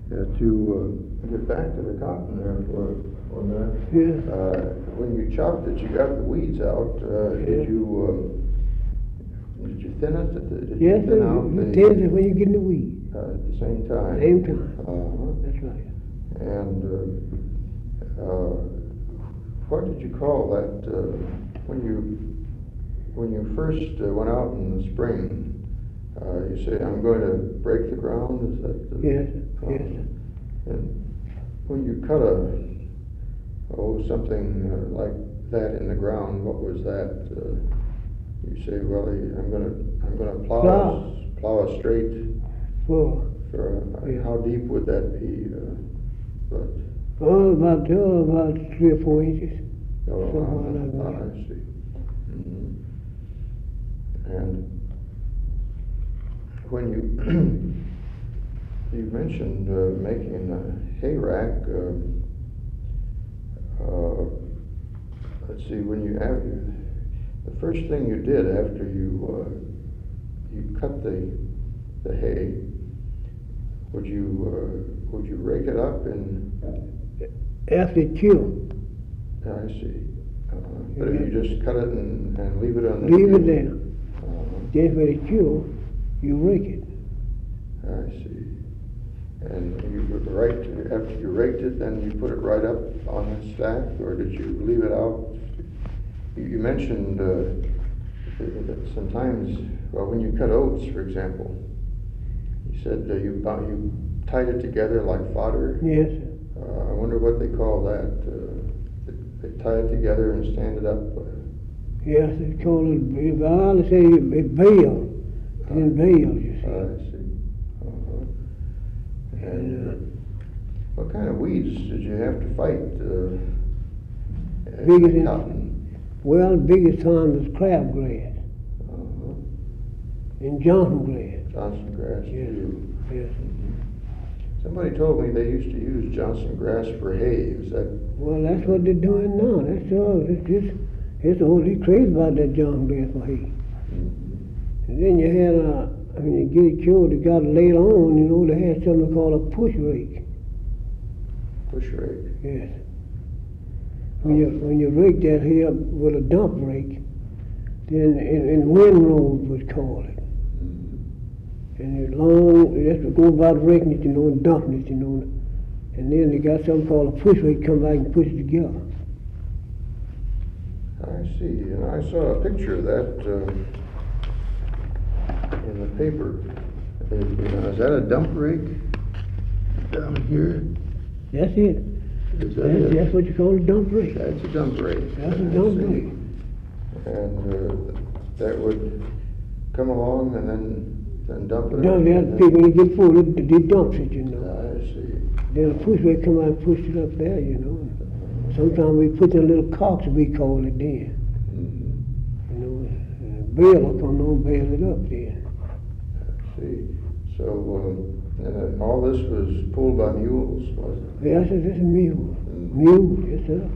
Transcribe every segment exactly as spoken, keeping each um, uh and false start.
Yeah, to uh, get back to the cotton there for, for a minute. Yes. Uh, when you chopped it, you got the weeds out. Uh, Yeah. Did you uh, did you thin it? Did, did Yes, you sir. thin out You the, tell it when you get in the weed. uh, at the same time? Same time. Uh-huh. That's right. And uh, uh, what did you call that uh, when you when you first uh, went out in the spring? Uh, you say, "I'm going to break the ground." Is that the Yes, uh, yes. And when you cut a oh something uh, like that in the ground, what was that? Uh, you say, "Well, I'm going to I'm going to plow Plow. a, plow a straight." For, For uh, Yeah. how deep would that be? Uh, but oh, about, oh, about three or four inches. oh, Somewhere uh, like uh, that. I see. hmm And when you you mentioned uh, making a hay rack. Um, uh, let's see. When you after, the first thing you did after you uh, you cut the the hay, would you uh, would you rake it up and? After it killed, I see. Uh, but if you just cut it and, and leave it on the leave it field, there. uh, Then when it killed, you rake it. I see. And you right after you raked it, then you put it right up on the stack, or did you leave it out? You, you mentioned uh, that sometimes, well, when you cut oats, for example, you said uh, you you tied it together like fodder. Yes. Uh, I wonder what they call that. Uh, they, they tie it together and stand it up. Uh, Yes, it's called, it, I would say it bale. In bales, you see. I see. Uh-huh. And uh, what kind of weeds did you have to fight? Uh, Biggest in- cotton. Well, the biggest time was crabgrass Uh-huh. and Johnson grass. Johnson grass. Yes. Too. Yes. Somebody told me they used to use Johnson grass for hay. Is that? Well, that's what they're doing now. That's all. It's just, it's all they crazy about that Johnson grass for hay. Mm-hmm. And then you had, uh, I mean, you get it killed, you got it later on, you know, they had something called a push rake. Push rake. Yes. When you, when you rake that hay up with a dump rake, then, and, and windrows was called it. Mm-hmm. And it's long, that's what goes about raking it, you know, and dumping it, you know. And then they got something called a push rake, come back and push it together. I see. And I saw a picture of that uh, in the paper. Is, you know, is that a dump rake down here? That's it. Is that That's, it? that's what you call a dump rake. That's a dump rake. That's a I dump see. rake. And uh, that would come along and then then dump it. Dump and that, then- people, when they get full, they, they dump it, you know. I see. Then a push rake come out and push it up there, you know. Sometimes we put the little cocks, we call it then. Mm-hmm. You know, and bail will come on, bail it up then. I see. So um, and uh, all this was pulled by mules, was it? Yeah, I said, that's a mule. Mm. Mule, yes, sir.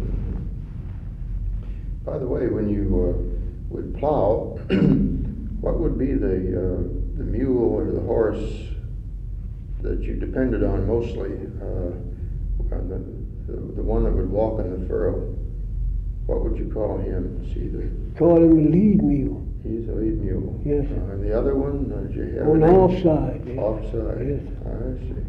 By the way, when you uh, would plow, what would be the uh, the mule or the horse that you depended on mostly? Uh, on the, the the one that would walk in the furrow. What would you call him? Is he the Call him a lead mule. he's a lead mule? Yes. Uh, and the other one, uh, did you have On a the name? offside. Yes. Offside. Yes. I see.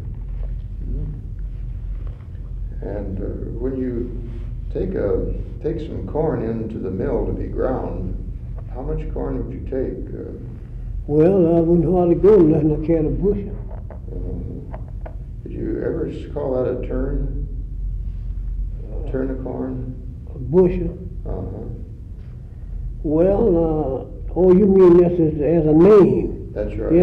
Mhm. And uh, when you take a take some corn into the mill to be ground, how much corn would you take? Uh, Well, I wouldn't hardly go unless I carried a bushel. um, did you ever s- call that a turn? Turn of corn? A bushel. Uh-huh. Well, uh, oh, you mean this as, as a name? That's right. Yeah.